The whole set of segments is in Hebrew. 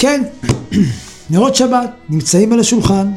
כן, נרות שבת נמצאים על השולחן,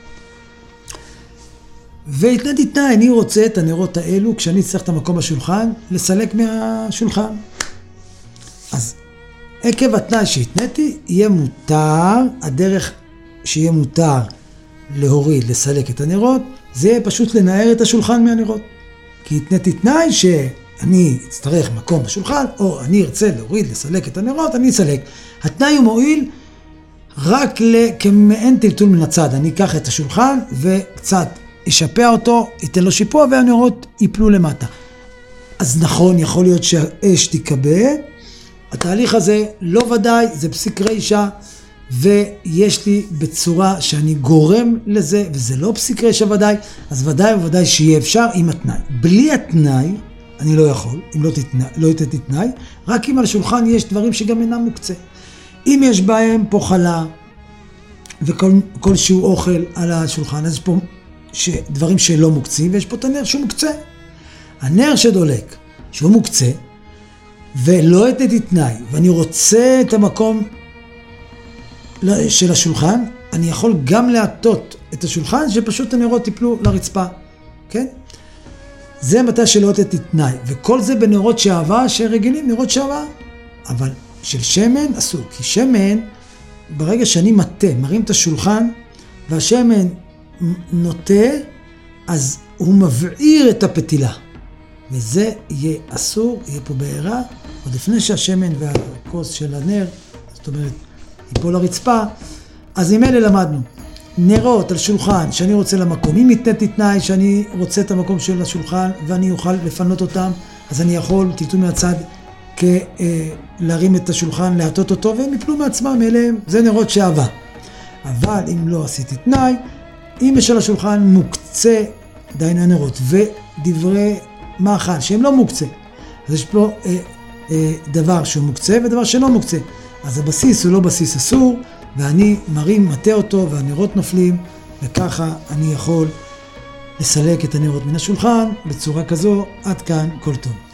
והתנתי תנאי, אני רוצה את הנרות האלו, כשאני צריך את המקום בשולחן, לסלק מהשולחן. אז עקב התנאי שהתנתי, יהיה מותר, הדרך שיהיה מותר להוריד, לסלק את הנרות, זה יהיה פשוט לנער את השולחן מהנרות. כי התנתי תנאי שאני אצטרך מקום בשולחן, או אני ארצה להוריד, לסלק את הנרות, אני אסלק. התנאי הוא מועיל רק כמעין טלטול מן הצד. אני אקח את השולחן וקצת ישפע אותו, ייתן לו שיפוע והנרות ייפלו למטה. אז נכון, יכול להיות שהאש תיקבע. התהליך הזה לא ודאי, זה פסיק רישה, ויש לי בצורה שאני גורם לזה, וזה לא פסיק רישה ודאי, אז ודאי שיהיה אפשר עם התנאי. בלי התנאי, אני לא יכול, אם לא יתתי תנאי, רק אם על השולחן יש דברים שגם אינם מוקצה. אם יש בהם פה חלה, וכל שהוא אוכל על השולחן, אז יש פה דברים שלא מוקצים, ויש פה את הנר שהוא מוקצה. הנר שדולק, שהוא מוקצה, ולא יתתי תנאי, ואני רוצה את המקום של השולחן, אני יכול גם להטות את השולחן, שפשוט הנרות ייפלו לרצפה, כן? זה מתי שלא יתתי תנאי, וכל זה בנרות שעבה, שרגילים נרות שעבה, אבל של שמן אסור, כי שמן, ברגע שאני מטה, מרים את השולחן, והשמן נוטה, אז הוא מבעיר את הפתילה, וזה יהיה אסור, יהיה פה בעירה, עוד לפני שהשמן והכוס של הנר, זאת אומרת, ייפול לרצפה, אז עם אלה למדנו, נרות על שולחן שאני רוצה למקום, אם יתנתי תנאי שאני רוצה את המקום של השולחן, ואני אוכל לפנות אותם, אז אני יכול, תלתו מהצד, להרים את השולחן, להטות אותו, והם יפלו מעצמם אליהם, זה נרות שעבה. אבל אם לא עשיתי תנאי, אם יש על השולחן מוקצה דיין הנרות, ודברי מאכל שהם לא מוקצה, אז יש פה דבר שהוא מוקצה ודבר שלא מוקצה. אז הבסיס הוא לא בסיס אסור, ואני מרים, מטה אותו, והנרות נופלים, וככה אני יכול לסלק את הנרות מן השולחן, בצורה כזו, עד כאן כל טוב.